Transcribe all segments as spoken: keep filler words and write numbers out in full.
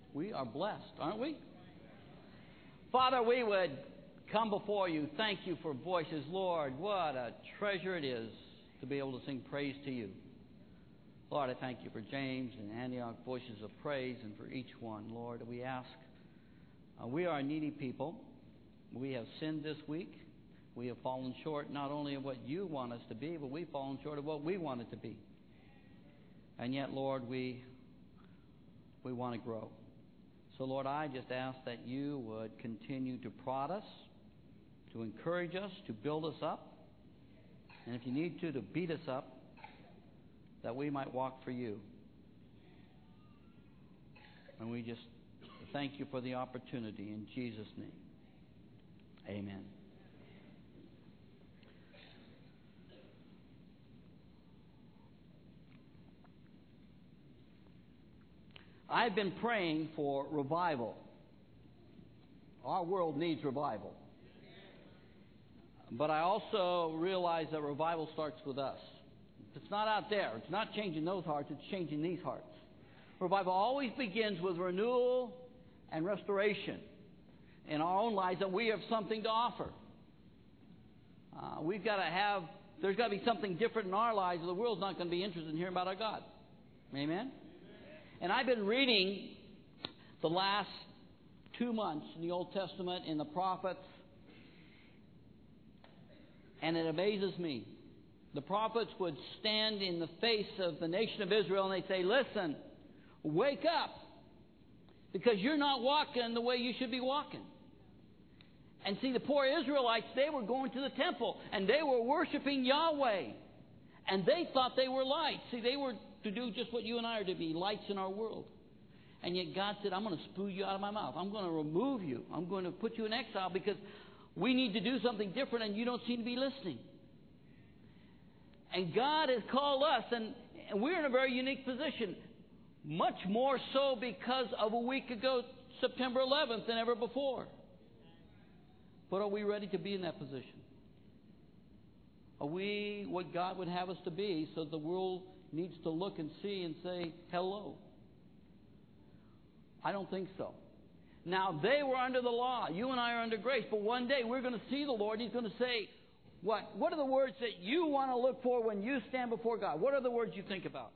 We are blessed, aren't we? Father, we would come before you. Thank you for voices. Lord, what a treasure it is to be able to sing praise to you. Lord, I thank you for James and Antioch, voices of praise, and for each one. Lord, we ask, uh, we are a needy people. We have sinned this week. We have fallen short not only of what you want us to be, but we've fallen short of what we want it to be. And yet, Lord, we we want to grow. So, Lord, I just ask that you would continue to prod us, to encourage us, to build us up, and if you need to, to beat us up, that we might walk for you. And we just thank you for the opportunity in Jesus' name. Amen. I've been praying for revival. Our world needs revival. But I also realize that revival starts with us. It's not out there. It's not changing those hearts. It's changing these hearts. Revival always begins with renewal and restoration in our own lives, that we have something to offer. Uh, we've got to have, there's got to be something different in our lives, or the world's not going to be interested in hearing about our God. Amen? And I've been reading the last two months in the Old Testament, in the prophets, and it amazes me. The prophets would stand in the face of the nation of Israel and they'd say, listen, wake up, because you're not walking the way you should be walking. And see, the poor Israelites, they were going to the temple and they were worshiping Yahweh. And they thought they were lights. See, they were to do just what you and I are to be, lights in our world. And yet God said, I'm going to spew you out of my mouth. I'm going to remove you. I'm going to put you in exile because we need to do something different and you don't seem to be listening. And God has called us, and, and we're in a very unique position. Much more so because of a week ago, September eleventh, than ever before. But are we ready to be in that position? Are we what God would have us to be, so the world needs to look and see and say, hello? I don't think so. Now, they were under the law. You and I are under grace. But one day we're going to see the Lord. He's going to say, what? What are the words that you want to look for when you stand before God? What are the words you think about?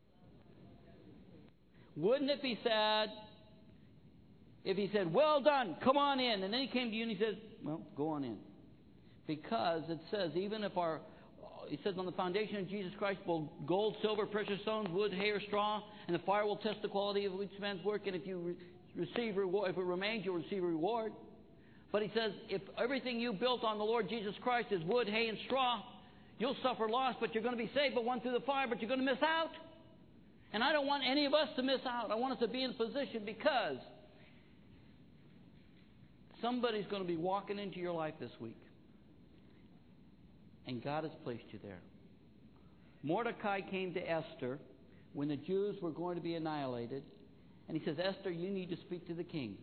Wouldn't it be sad if He said, well done, come on in. And then He came to you and He says, well, go on in. Because it says, even if our, He says, on the foundation of Jesus Christ, both gold, silver, precious stones, wood, hay, or straw, and the fire will test the quality of each man's work. And if you re- receive reward, if it remains, you'll receive a reward. But He says, if everything you built on the Lord Jesus Christ is wood, hay, and straw, you'll suffer loss, but you're going to be saved, but one through the fire, but you're going to miss out. And I don't want any of us to miss out. I want us to be in a position, because somebody's going to be walking into your life this week. And God has placed you there. Mordecai came to Esther when the Jews were going to be annihilated. And he says, Esther, you need to speak to the king.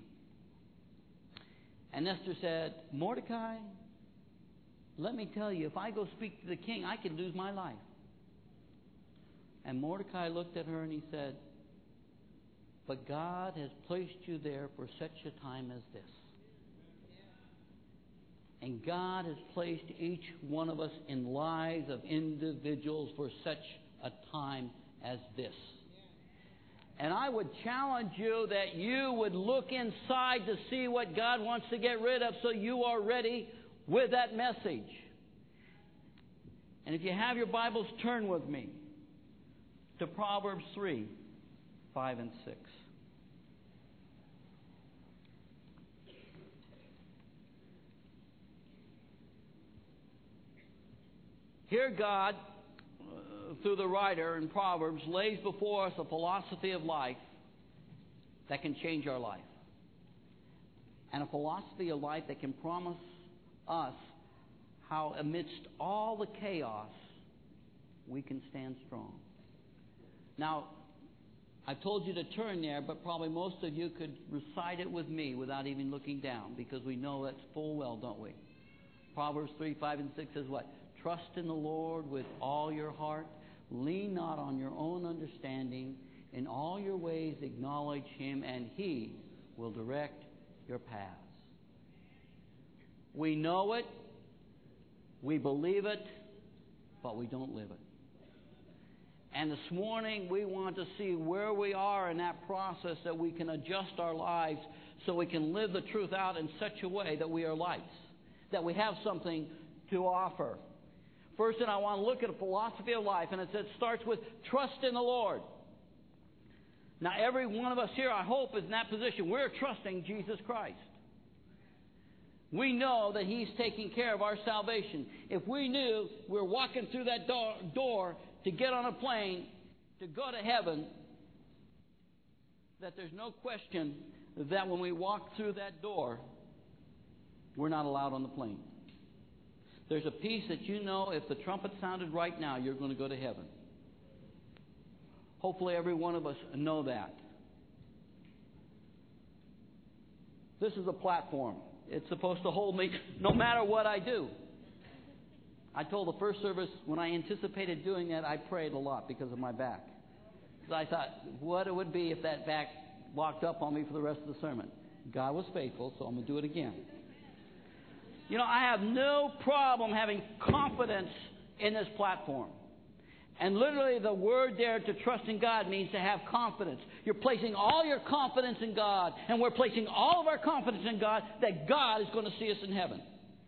And Esther said, Mordecai, let me tell you, if I go speak to the king, I could lose my life. And Mordecai looked at her and he said, but God has placed you there for such a time as this. And God has placed each one of us in lives of individuals for such a time as this. And I would challenge you that you would look inside to see what God wants to get rid of, so you are ready with that message. And if you have your Bibles, turn with me to Proverbs three, five, and six. Here God, uh, through the writer in Proverbs, lays before us a philosophy of life that can change our life. And a philosophy of life that can promise us how amidst all the chaos we can stand strong. Now, I've told you to turn there, but probably most of you could recite it with me without even looking down, because we know that's full well, don't we? Proverbs three, five, and six says what? Trust in the Lord with all your heart. Lean not on your own understanding. In all your ways acknowledge Him, and He will direct your paths. We know it, we believe it, but we don't live it. And this morning we want to see where we are in that process, that we can adjust our lives so we can live the truth out in such a way that we are lights, that we have something to offer. First, and I want to look at a philosophy of life, and it starts with trust in the Lord. Now, every one of us here, I hope, is in that position. We're trusting Jesus Christ. We know that He's taking care of our salvation. If we knew we were walking through that door, door to get on a plane to go to heaven, that there's no question that when we walk through that door, we're not allowed on the plane. There's a peace that you know if the trumpet sounded right now, you're going to go to heaven. Hopefully every one of us know that. This is a platform. It's supposed to hold me no matter what I do. I told the first service, when I anticipated doing that, I prayed a lot because of my back. Because I thought, what it would be if that back walked up on me for the rest of the sermon. God was faithful, so I'm going to do it again. You know, I have no problem having confidence in this platform. And literally the word there to trust in God means to have confidence. You're placing all your confidence in God. And we're placing all of our confidence in God that God is going to see us in heaven.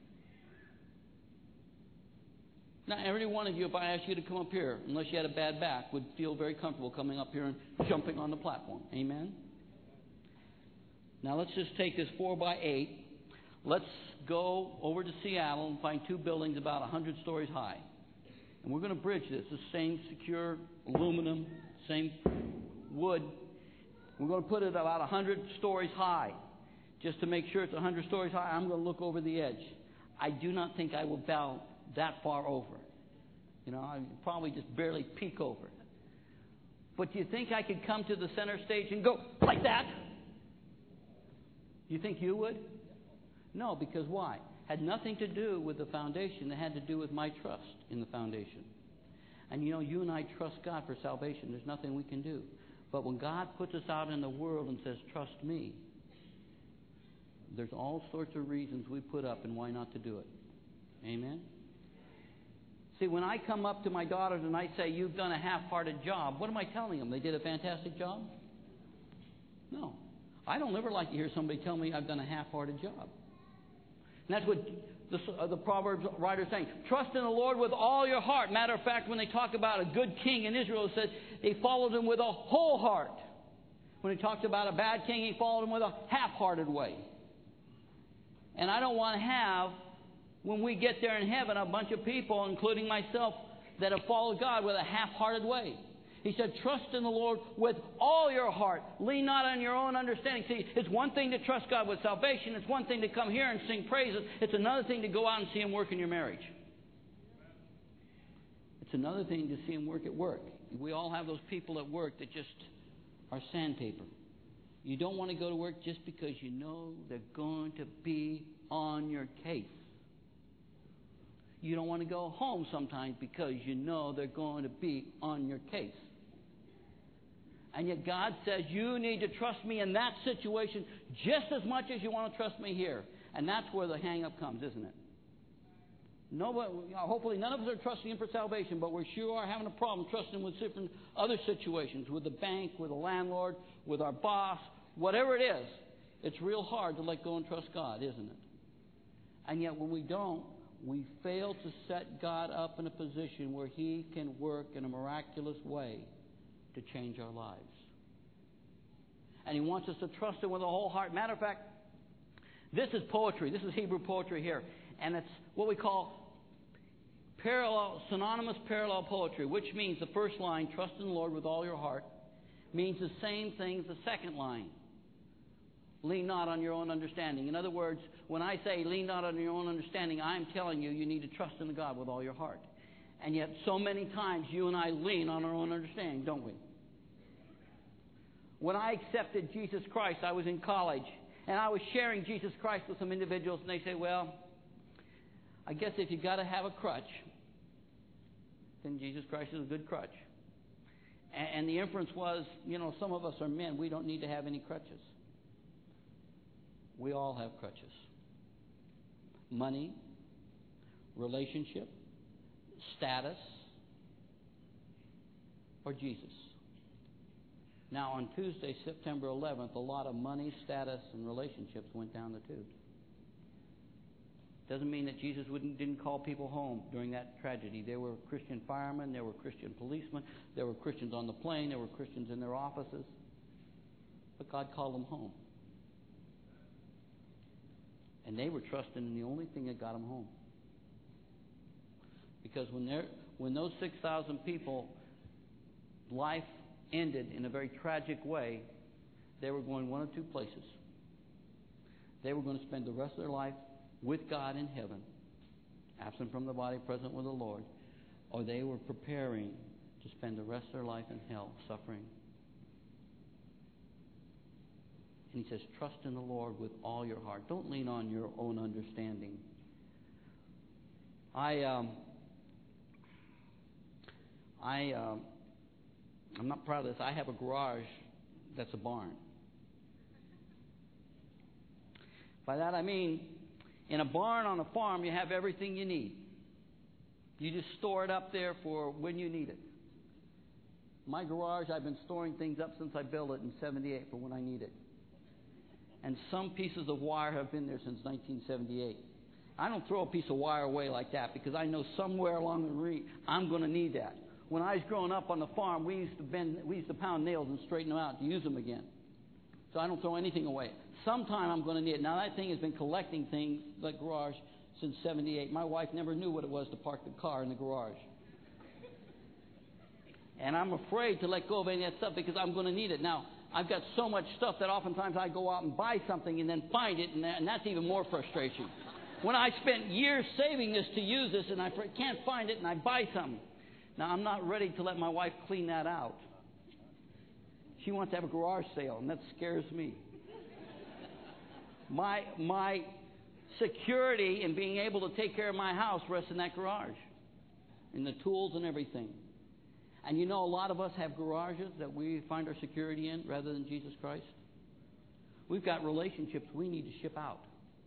Now, every one of you, if I asked you to come up here, unless you had a bad back, would feel very comfortable coming up here and jumping on the platform. Amen? Now, let's just take this four by eight. Let's go over to Seattle and find two buildings about one hundred stories high. And we're going to bridge this. The same secure aluminum, same wood. We're going to put it about one hundred stories high. Just to make sure it's one hundred stories high, I'm going to look over the edge. I do not think I will bow that far over. You know, I probably just barely peek over. But do you think I could come to the center stage and go like that? You think you would? No, because why? Had nothing to do with the foundation. It had to do with my trust in the foundation. And you know, you and I trust God for salvation. There's nothing we can do. But when God puts us out in the world and says, trust me, there's all sorts of reasons we put up and why not to do it. Amen? See, when I come up to my daughters and I say, you've done a half-hearted job, what am I telling them? They did a fantastic job? No. I don't ever like to hear somebody tell me I've done a half-hearted job. And that's what the, uh, the Proverbs writer is saying. Trust in the Lord with all your heart. Matter of fact, when they talk about a good king in Israel, it says they followed him with a whole heart. When he talked about a bad king, he followed him with a half-hearted way. And I don't want to have, when we get there in heaven, a bunch of people, including myself, that have followed God with a half-hearted way. He said, trust in the Lord with all your heart. Lean not on your own understanding. See, it's one thing to trust God with salvation. It's one thing to come here and sing praises. It's another thing to go out and see Him work in your marriage. It's another thing to see Him work at work. We all have those people at work that just are sandpaper. You don't want to go to work just because you know they're going to be on your case. You don't want to go home sometimes because you know they're going to be on your case. And yet God says you need to trust me in that situation just as much as you want to trust me here. And that's where the hang-up comes, isn't it? Nobody, hopefully none of us are trusting Him for salvation, but we sure are having a problem trusting Him with different other situations, with the bank, with the landlord, with our boss, whatever it is. It's real hard to let go and trust God, isn't it? And yet when we don't, we fail to set God up in a position where He can work in a miraculous way to change our lives. And He wants us to trust Him with a whole heart. Matter of fact, this is poetry. This is Hebrew poetry here. And it's what we call parallel, synonymous parallel poetry, which means the first line, trust in the Lord with all your heart, means the same thing as the second line. Lean not on your own understanding. In other words, when I say lean not on your own understanding, I'm telling you you need to trust in God with all your heart. And yet so many times you and I lean on our own understanding, don't we? When I accepted Jesus Christ, I was in college, and I was sharing Jesus Christ with some individuals, and they say, well, I guess if you've got to have a crutch, then Jesus Christ is a good crutch. And the inference was, you know, some of us are men. We don't need to have any crutches. We all have crutches. Money, relationship, status, or Jesus. Now, on Tuesday, September eleventh, a lot of money, status, and relationships went down the tube. Doesn't mean that Jesus wouldn't, didn't call people home during that tragedy. There were Christian firemen, there were Christian policemen, there were Christians on the plane, there were Christians in their offices. But God called them home. And they were trusting in the only thing that got them home. Because when they're, when those six thousand people, life ended in a very tragic way, they were going one of two places. They were going to spend the rest of their life with God in heaven, absent from the body, present with the Lord, or they were preparing to spend the rest of their life in hell, suffering. And he says, trust in the Lord with all your heart. Don't lean on your own understanding. I, um, I, um, I'm not proud of this. I have a garage that's a barn. By that I mean, in a barn on a farm, you have everything you need. You just store it up there for when you need it. My garage, I've been storing things up since I built it in seventy-eight for when I need it. And some pieces of wire have been there since nineteen seventy-eight. I don't throw a piece of wire away like that because I know somewhere along the route I'm going to need that. When I was growing up on the farm, we used to bend, we used to pound nails and straighten them out to use them again. So I don't throw anything away. Sometime I'm going to need it. Now that thing has been collecting things, the garage, since seventy-eight. My wife never knew what it was to park the car in the garage. And I'm afraid to let go of any of that stuff because I'm going to need it. Now, I've got so much stuff that oftentimes I go out and buy something and then find it, and, that, and that's even more frustration. When I spent years saving this to use this and I can't find it and I buy something. Now, I'm not ready to let my wife clean that out. She wants to have a garage sale, and that scares me. My, my security in being able to take care of my house rests in that garage, in the tools and everything. And you know, a lot of us have garages that we find our security in rather than Jesus Christ. We've got relationships we need to ship out.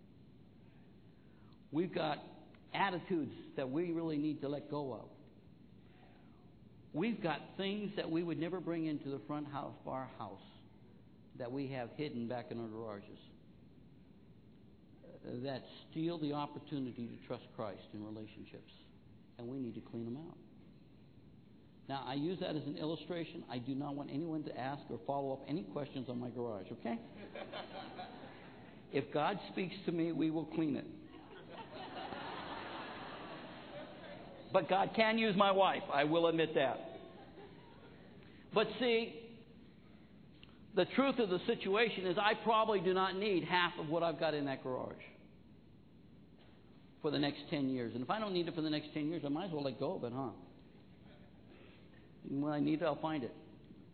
We've got attitudes that we really need to let go of. We've got things that we would never bring into the front house of our house that we have hidden back in our garages that steal the opportunity to trust Christ in relationships. And we need to clean them out. Now, I use that as an illustration. I do not want anyone to ask or follow up any questions on my garage, okay? If God speaks to me, we will clean it. But God can use my wife. I will admit that. But see, the truth of the situation is I probably do not need half of what I've got in that garage for the next ten years. And if I don't need it for the next ten years, I might as well let go of it, huh? And when I need it, I'll find it.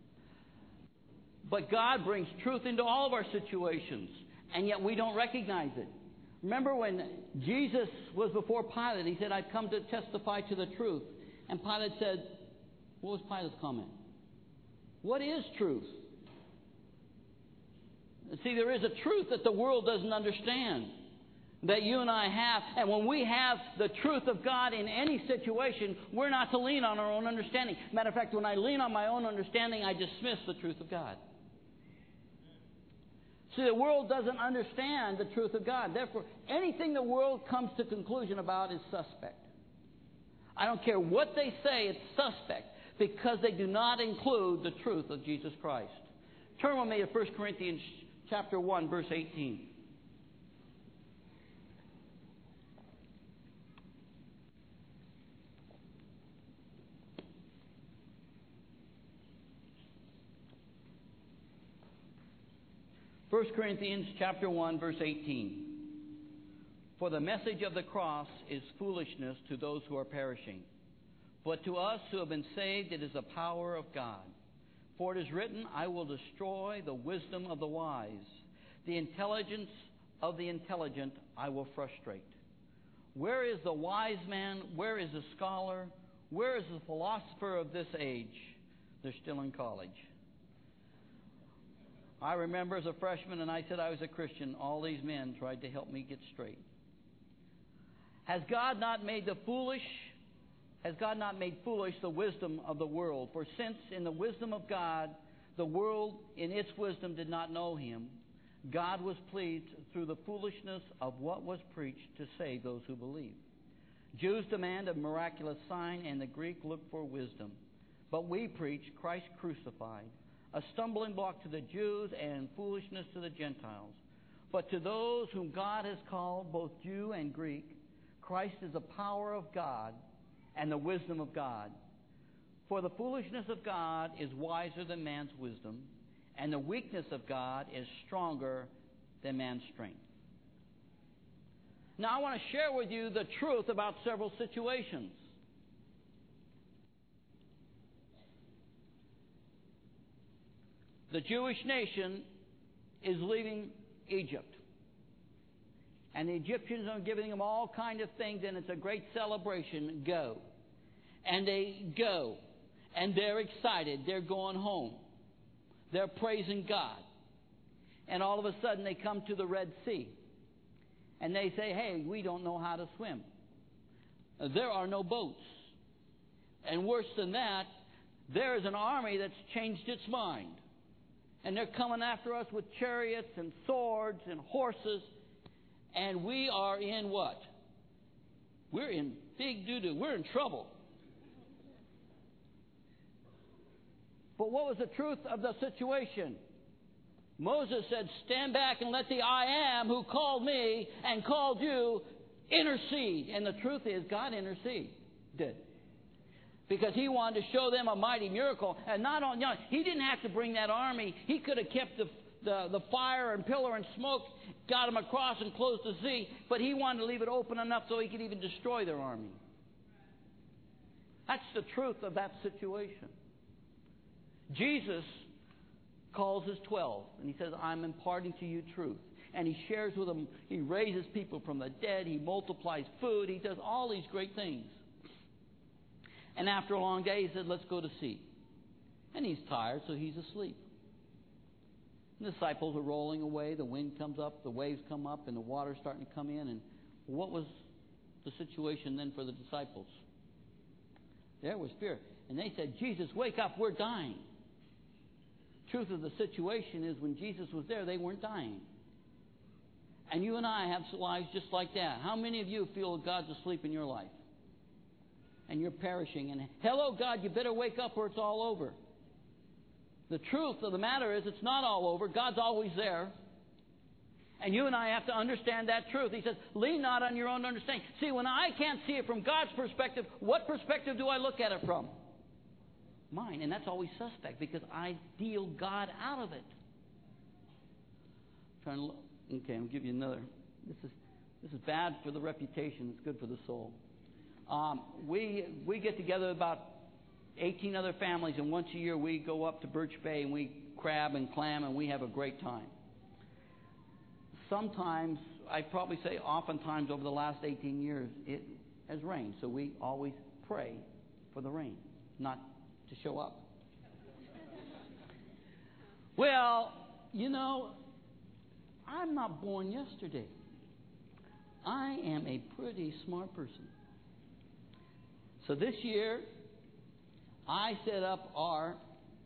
But God brings truth into all of our situations, and yet we don't recognize it. Remember when Jesus was before Pilate, he said, I've come to testify to the truth. And Pilate said, what was Pilate's comment? What is truth? See, there is a truth that the world doesn't understand, that you and I have. And when we have the truth of God in any situation, we're not to lean on our own understanding. Matter of fact, when I lean on my own understanding, I dismiss the truth of God. See, the world doesn't understand the truth of God. Therefore, anything the world comes to conclusion about is suspect. I don't care what they say, it's suspect because they do not include the truth of Jesus Christ. Turn with me to First Corinthians chapter one, verse eighteen. First Corinthians chapter one, verse eighteen. For the message of the cross is foolishness to those who are perishing. But to us who have been saved, it is the power of God. For it is written, I will destroy the wisdom of the wise. The intelligence of the intelligent I will frustrate. Where is the wise man? Where is the scholar? Where is the philosopher of this age? They're still in college. I remember as a freshman, and I said I was a Christian, all these men tried to help me get straight. Has God not made the foolish, has God not made foolish the wisdom of the world? For since in the wisdom of God, the world in its wisdom did not know Him, God was pleased through the foolishness of what was preached to save those who believe. Jews demand a miraculous sign, and the Greek look for wisdom. But we preach Christ crucified, a stumbling block to the Jews and foolishness to the Gentiles. But to those whom God has called, both Jew and Greek, Christ is the power of God and the wisdom of God. For the foolishness of God is wiser than man's wisdom, and the weakness of God is stronger than man's strength. Now I want to share with you the truth about several situations. The Jewish nation is leaving Egypt. And the Egyptians are giving them all kinds of things, and it's a great celebration. Go. And they go. And they're excited. They're going home. They're praising God. And all of a sudden they come to the Red Sea. And they say, hey, we don't know how to swim. There are no boats. And worse than that, there is an army that's changed its mind. And they're coming after us with chariots and swords and horses. And we are in what? We're in big doo-doo. We're in trouble. But what was the truth of the situation? Moses said, stand back and let the I am who called me and called you intercede. And the truth is, God interceded. Because He wanted to show them a mighty miracle. And not only, you know, He didn't have to bring that army. He could have kept the, the, the fire and pillar and smoke, got them across and closed the sea. But He wanted to leave it open enough so He could even destroy their army. That's the truth of that situation. Jesus calls His twelve, and He says, I'm imparting to you truth. And He shares with them, He raises people from the dead, He multiplies food, He does all these great things. And after a long day, He said, let's go to sea. And He's tired, so He's asleep. And the disciples are rolling away, the wind comes up, the waves come up, and the water's starting to come in. And what was the situation then for the disciples? There was fear. And they said, Jesus, wake up, we're dying. Truth of the situation is when Jesus was there, they weren't dying. And you and I have lives just like that. How many of you feel God's asleep in your life? And you're perishing. And hello, God, you better wake up or it's all over. The truth of the matter is it's not all over. God's always there. And you and I have to understand that truth. He says, lean not on your own understanding. See, when I can't see it from God's perspective, what perspective do I look at it from? Mine. And that's always suspect because I deal God out of it. I'm trying to look. Okay, I'll give you another. This is this is bad for the reputation. It's good for the soul. Um, we we get together about eighteen other families, and once a year we go up to Birch Bay and we crab and clam and we have a great time. Sometimes, I'd probably say oftentimes over the last eighteen years, it has rained. So we always pray for the rain, not to show up. Well, you know, I'm not born yesterday. I am a pretty smart person. So this year, I set up our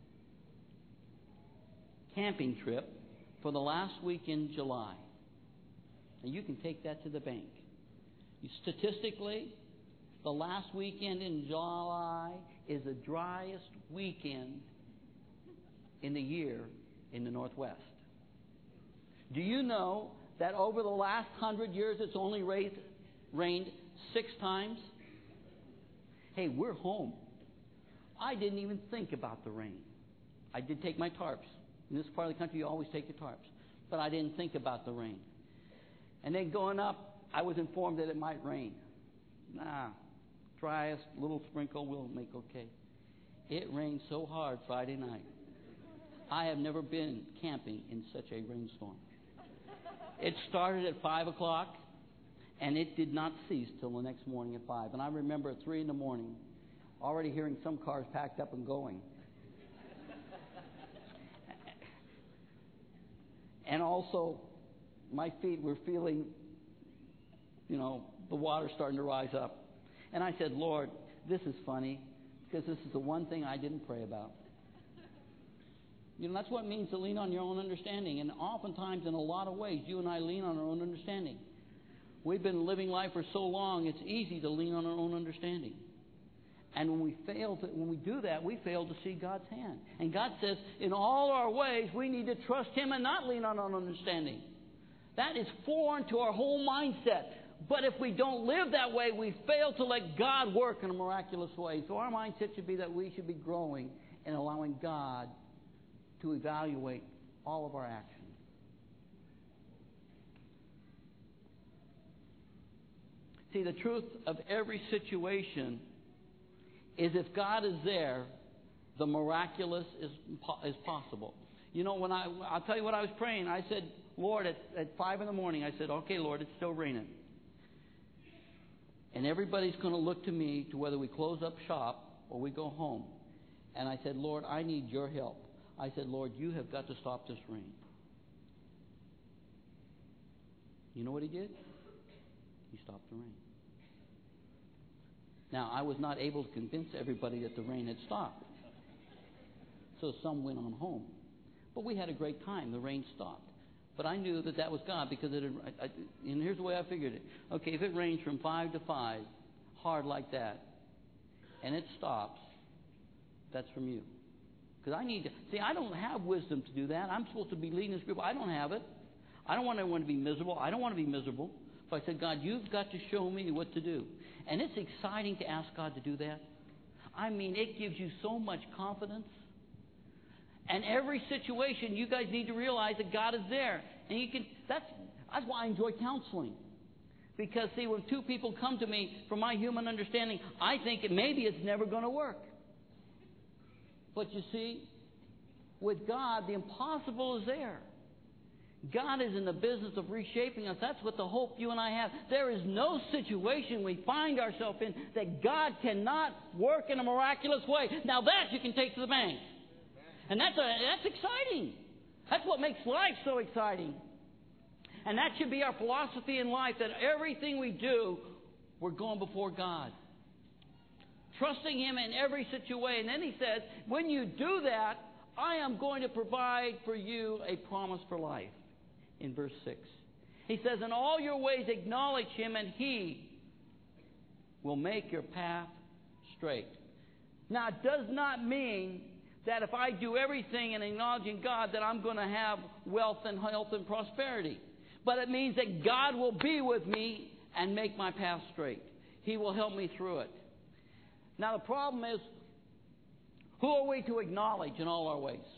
camping trip for the last week in July. And you can take that to the bank. Statistically, the last weekend in July is the driest weekend in the year in the Northwest. Do you know that over the last hundred years it's only raised, rained six times? Hey, we're home. I didn't even think about the rain. I did take my tarps. In this part of the country, you always take your tarps. But I didn't think about the rain. And then going up, I was informed that it might rain. Nah, driest little sprinkle will make okay. It rained so hard Friday night. I have never been camping in such a rainstorm. It started at five o'clock, and it did not cease till the next morning at five. And I remember at three in the morning, already hearing some cars packed up and going. And also, my feet were feeling, you know, the water starting to rise up. And I said, Lord, this is funny, because this is the one thing I didn't pray about. You know, that's what it means to lean on your own understanding. And oftentimes, in a lot of ways, you and I lean on our own understanding. We've been living life for so long, it's easy to lean on our own understanding. And when we fail to, when we do that, we fail to see God's hand. And God says, in all our ways, we need to trust Him and not lean on our own understanding. That is foreign to our whole mindset. But if we don't live that way, we fail to let God work in a miraculous way. So our mindset should be that we should be growing and allowing God to evaluate all of our actions. See, the truth of every situation is if God is there, the miraculous is is possible. You know, when I, I'll tell you what I was praying. I said, Lord, at, at five in the morning, I said, okay, Lord, it's still raining. And everybody's going to look to me to whether we close up shop or we go home. And I said, Lord, I need your help. I said, Lord, you have got to stop this rain. You know what he did? He stopped the rain. Now, I was not able to convince everybody that the rain had stopped. So some went on home. But we had a great time. The rain stopped. But I knew that that was God because it had, I, I, and here's the way I figured it. Okay, if it rains from five to five, hard like that, and it stops, that's from you. Because I need to, see, I don't have wisdom to do that. I'm supposed to be leading this group. I don't have it. I don't want everyone to be miserable. I don't want to be miserable. So I said, God, you've got to show me what to do. And it's exciting to ask God to do that. I mean, it gives you so much confidence. And every situation, you guys need to realize that God is there. And you can, that's, that's why I enjoy counseling. Because, see, when two people come to me from my human understanding, I think it, maybe it's never going to work. But you see, with God, the impossible is there. God is in the business of reshaping us. That's what the hope you and I have. There is no situation we find ourselves in that God cannot work in a miraculous way. Now that you can take to the bank. And that's, a, that's exciting. That's what makes life so exciting. And that should be our philosophy in life, that everything we do, we're going before God. Trusting Him in every situation. And then He says, when you do that, I am going to provide for you a promise for life. In verse six. He says, in all your ways acknowledge Him, and He will make your path straight. Now, it does not mean that if I do everything in acknowledging God that I'm going to have wealth and health and prosperity. But it means that God will be with me and make my path straight. He will help me through it. Now, the problem is, who are we to acknowledge in all our ways?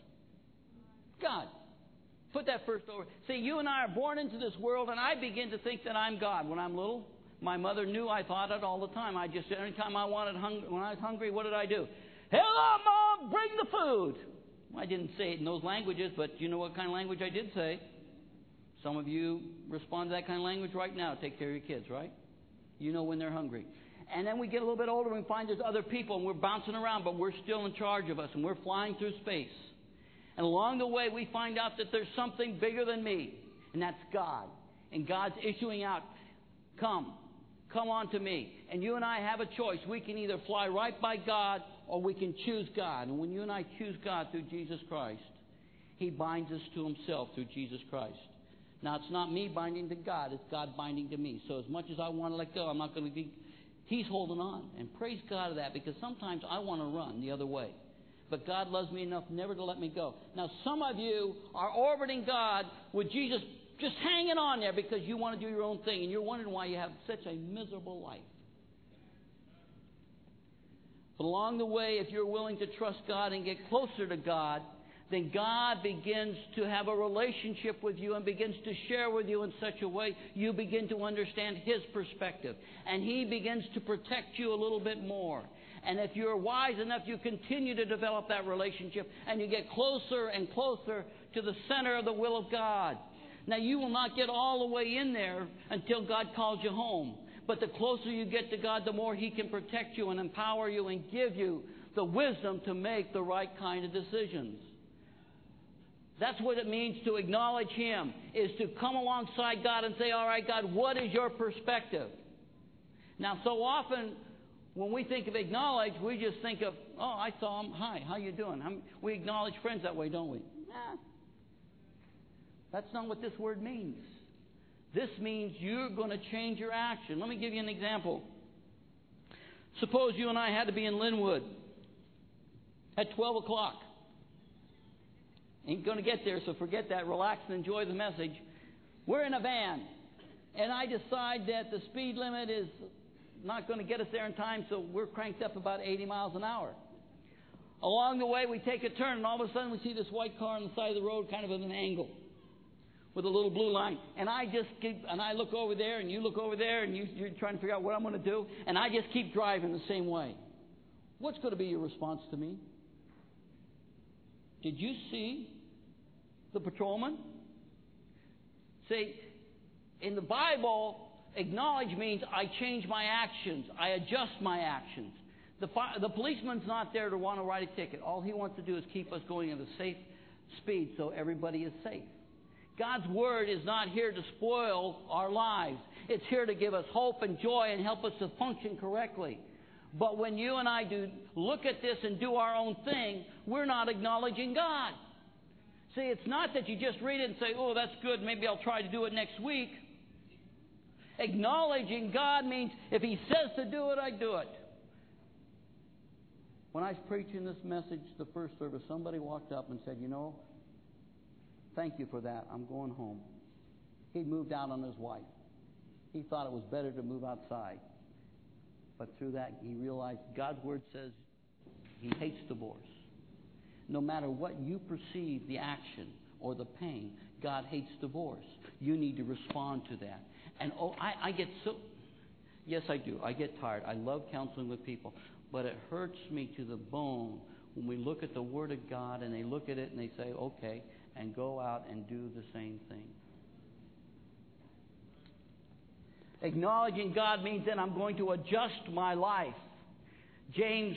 God. Put that first over. See, you and I are born into this world, and I begin to think that I'm God. When I'm little, my mother knew I thought it all the time. I just, every time I wanted hung, when I was hungry, what did I do? Hello, Mom, bring the food. I didn't say it in those languages, but you know what kind of language I did say? Some of you respond to that kind of language right now. Take care of your kids, right? You know when they're hungry. And then we get a little bit older and we find there's other people, and we're bouncing around, but we're still in charge of us, and we're flying through space. And along the way, we find out that there's something bigger than me, and that's God. And God's issuing out, come, come on to me. And you and I have a choice. We can either fly right by God, or we can choose God. And when you and I choose God through Jesus Christ, He binds us to Himself through Jesus Christ. Now, it's not me binding to God. It's God binding to me. So as much as I want to let go, I'm not going to be... He's holding on. And praise God for that, because sometimes I want to run the other way. But God loves me enough never to let me go. Now, some of you are orbiting God with Jesus just hanging on there because you want to do your own thing, and you're wondering why you have such a miserable life. But along the way, if you're willing to trust God and get closer to God, then God begins to have a relationship with you and begins to share with you in such a way you begin to understand His perspective. And He begins to protect you a little bit more. And if you're wise enough, you continue to develop that relationship, and you get closer and closer to the center of the will of God. Now, you will not get all the way in there until God calls you home. But the closer you get to God, the more He can protect you and empower you and give you the wisdom to make the right kind of decisions. That's what it means to acknowledge Him, is to come alongside God and say, all right, God, what is your perspective? Now, so often when we think of acknowledge, we just think of, oh, I saw him. Hi, how you doing? I'm, we acknowledge friends that way, don't we? Nah. That's not what this word means. This means you're going to change your action. Let me give you an example. Suppose you and I had to be in Linwood at twelve o'clock. Ain't going to get there, so forget that. Relax and enjoy the message. We're in a van, and I decide that the speed limit is not going to get us there in time, so we're cranked up about eighty miles an hour. Along the way, we take a turn, and all of a sudden we see this white car on the side of the road kind of at an angle with a little blue line. And I just keep, and I look over there, and you look over there, and you, you're trying to figure out what I'm going to do, and I just keep driving the same way. What's going to be your response to me? Did you see the patrolman? See, in the Bible, acknowledge means I change my actions. I adjust my actions. The, fi- the policeman's not there to want to write a ticket. All he wants to do is keep us going at a safe speed so everybody is safe. God's Word is not here to spoil our lives. It's here to give us hope and joy and help us to function correctly. But when you and I do look at this and do our own thing, we're not acknowledging God. See, it's not that you just read it and say, oh, that's good, maybe I'll try to do it next week. Acknowledging God means if He says to do it, I do it. When I was preaching this message, the first service, somebody walked up and said, you know, thank you for that. I'm going home. He'd moved out on his wife. He thought it was better to move outside. But through that, he realized God's Word says He hates divorce. No matter what you perceive, the action or the pain, God hates divorce. You need to respond to that. And oh, I, I get so... Yes, I do. I get tired. I love counseling with people. But it hurts me to the bone when we look at the Word of God and they look at it and they say, okay, and go out and do the same thing. Acknowledging God means that I'm going to adjust my life. James,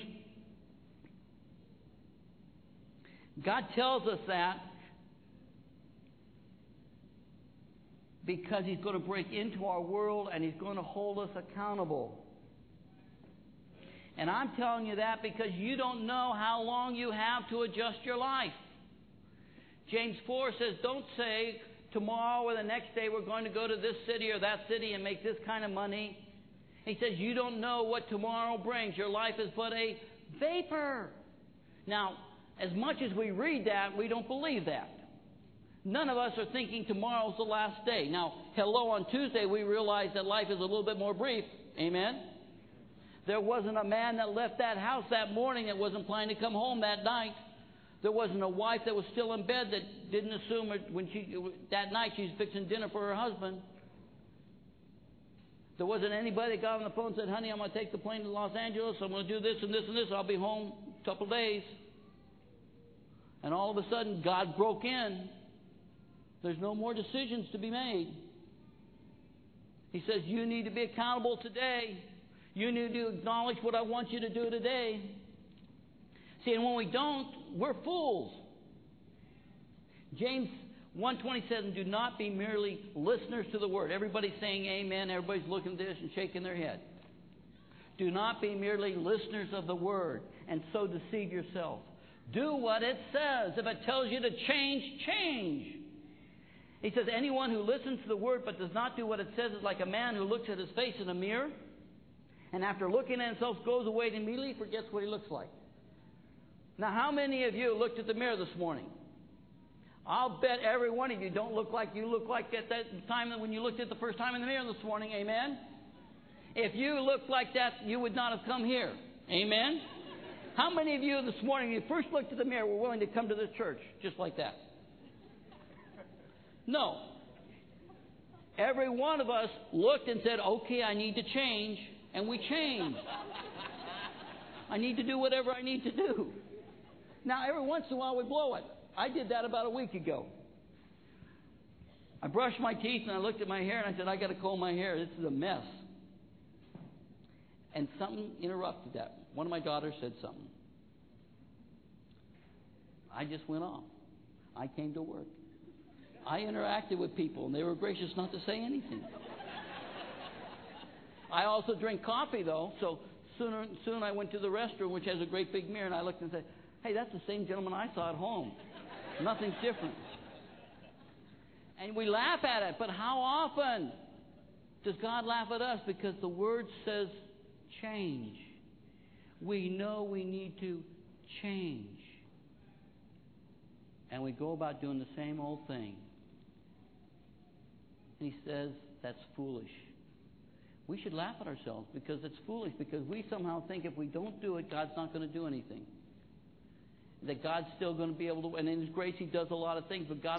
God tells us that because He's going to break into our world and He's going to hold us accountable. And I'm telling you that because you don't know how long you have to adjust your life. James four says, don't say tomorrow or the next day we're going to go to this city or that city and make this kind of money. He says you don't know what tomorrow brings. Your life is but a vapor. Now, as much as we read that, we don't believe that. None of us are thinking tomorrow's the last day. Now, hello, on Tuesday we realized that life is a little bit more brief. Amen? There wasn't a man that left that house that morning that wasn't planning to come home that night. There wasn't a wife that was still in bed that didn't assume it when she that night she's fixing dinner for her husband. There wasn't anybody that got on the phone and said, honey, I'm going to take the plane to Los Angeles. I'm going to do this and this and this. I'll be home a couple days. And all of a sudden, God broke in. There's no more decisions to be made. He says, you need to be accountable today. You need to acknowledge what I want you to do today. See, and when we don't, we're fools. James one twenty-seven, do not be merely listeners to the Word. Everybody's saying amen. Everybody's looking at this and shaking their head. Do not be merely listeners of the Word and so deceive yourself. Do what it says. If it tells you to change, change. He says, anyone who listens to the Word but does not do what it says is like a man who looks at his face in a mirror and after looking at himself goes away and immediately forgets what he looks like. Now, how many of you looked at the mirror this morning? I'll bet every one of you don't look like you look like at that time when you looked at the first time in the mirror this morning. Amen? If you looked like that, you would not have come here. Amen? How many of you this morning, when you first looked at the mirror, were willing to come to this church just like that? No. Every one of us looked and said, okay, I need to change. And we changed. I need to do whatever I need to do. Now, every once in a while we blow it. I did that about a week ago. I brushed my teeth and I looked at my hair and I said, I got to comb my hair. This is a mess. And something interrupted that. One of my daughters said something. I just went off. I came to work. I interacted with people, and they were gracious not to say anything. I also drink coffee, though, so soon, soon I went to the restroom, which has a great big mirror, and I looked and said, hey, that's the same gentleman I saw at home. Nothing's different. And we laugh at it, but how often does God laugh at us? Because the Word says change. We know we need to change. And we go about doing the same old thing. And He says that's foolish. We should laugh at ourselves because it's foolish, because we somehow think if we don't do it, God's not going to do anything. That God's still going to be able to, and in His grace He does a lot of things, but God